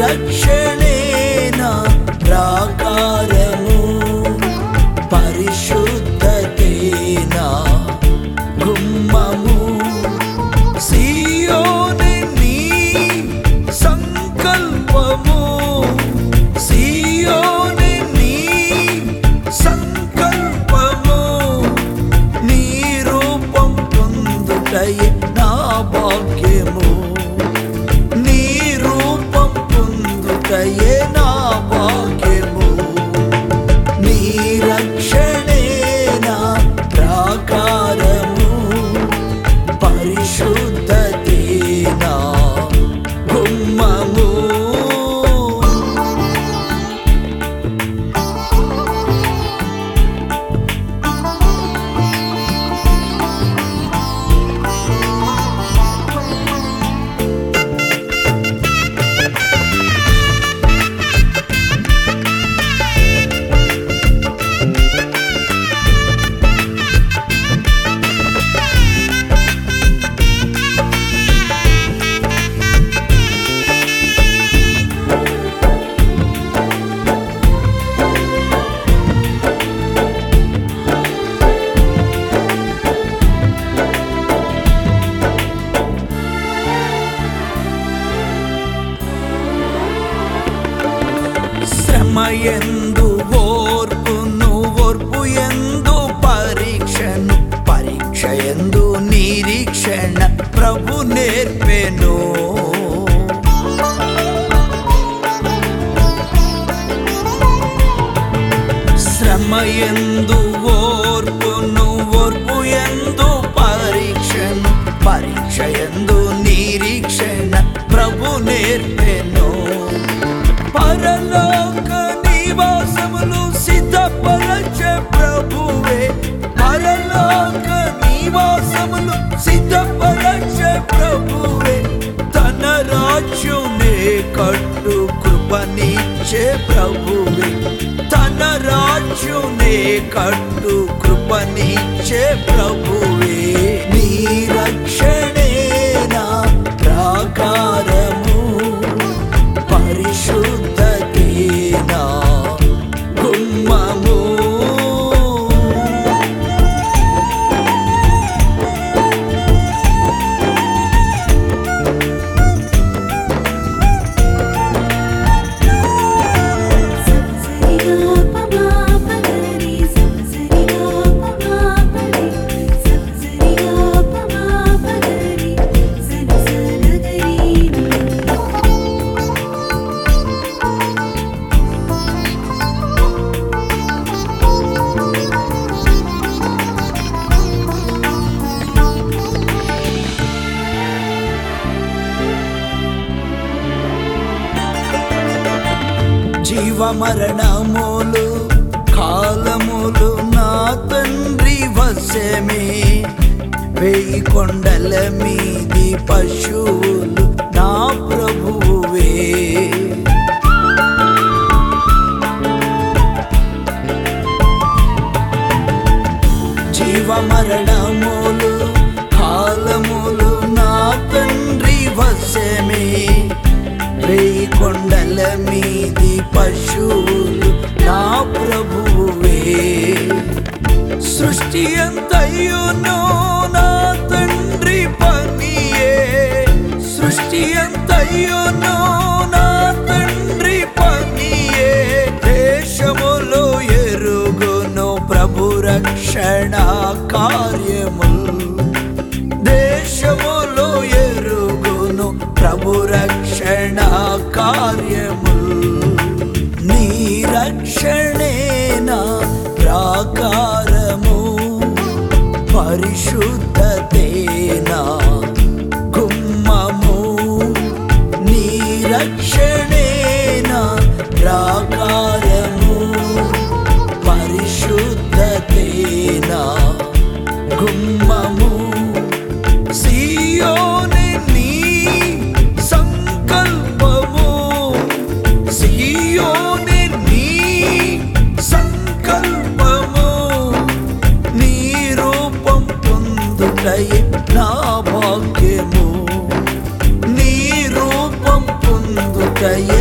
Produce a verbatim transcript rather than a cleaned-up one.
రక్షణే నా ప్రాకారము, పరిశుద్ధతే నా గుమ్మము. సియోనే నీ సంకల్పము, సియోనే నీ సంకల్పము. నీ రూపం పొందుటయే నా భాగ్యము, నీ రూపం పొందుటయే నా భాగ్యము. నీ రక్షణే నా ప్రాకారము, పరిశుద్ధతే నా గుమ్మము. శ్రమయందు ఓర్పును, ఓర్పు యందు పరీక్షను, పరీక్ష యందు నిరీక్షణ ప్రభు నేర్పెను. శ్రమయందు ఓర్పును, ఓర్పు యందు పరీక్షను, పరీక్ష యందు నిరీక్షణ ప్రభు నేర్పెను. పరలోక నివాసములు సిద్ధపరచే ప్రభువే, పరలోక నివాసములు సిద్ధపరచే ప్రభువే. తన రాజ్యునే కట్టు కృపనిచ్చే ప్రభువే, తన రాజ్యునే కట్టు కృపనిచ్చే ప్రభువే. నీ రక్షణే నా ప్రాకారము, పరిశుద్ధతే నా గుమ్మము. జీవ మరణములు కాలములు నా తండ్రి వశమే, వేయి కొండల మీది పశువులు నా ప్రభువే. జీవ మరణములు కాలములు నా తండ్రి వశమే, వేయి కొండల మీది పశువులు నా ప్రభువే. సృష్టి అంతయును నా తండ్రి పనియే, సృష్టి అంతయును నా తండ్రి పనియే. దేశములో ఎరుగును ప్రభు రక్షణ కార్యములు, దేశములో ఎరుగును ప్రభు రక్షణ కార్యములు. నీ రక్షణే నా ప్రాకారము, పరిశుద్ధతే నా గుమ్మము. నీ రక్షణే నా ప్రాకారము, పరిశుద్ధతే నా గుమ్మము. సియోనే నీ సంకల్పము, సియోనే నీ సంకల్పము. నీ రూపం పొందుటయే నా భాగ్యము, నీ రూపం పొందుటయే